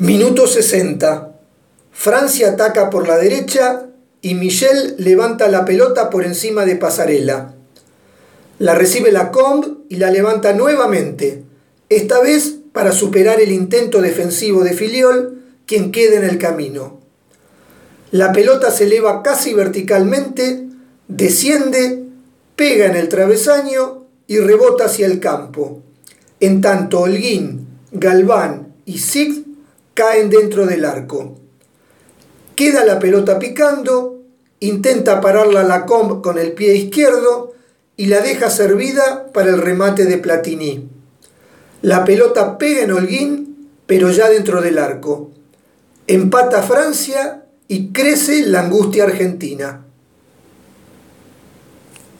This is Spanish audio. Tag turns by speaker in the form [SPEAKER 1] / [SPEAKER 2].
[SPEAKER 1] Minuto 60. Francia ataca por la derecha y Michel levanta la pelota por encima de Pasarela. La recibe Lacombe y la levanta nuevamente, esta vez para superar el intento defensivo de Filiol, quien queda en el camino. La pelota se eleva casi verticalmente, desciende, pega en el travesaño y rebota hacia el campo. En tanto Holguín, Galván y Sig caen dentro del arco. Queda la pelota picando, intenta pararla Lacombe con el pie izquierdo y la deja servida para el remate de Platini. La pelota pega en Holguín, pero ya dentro del arco. Empata Francia y crece la angustia argentina.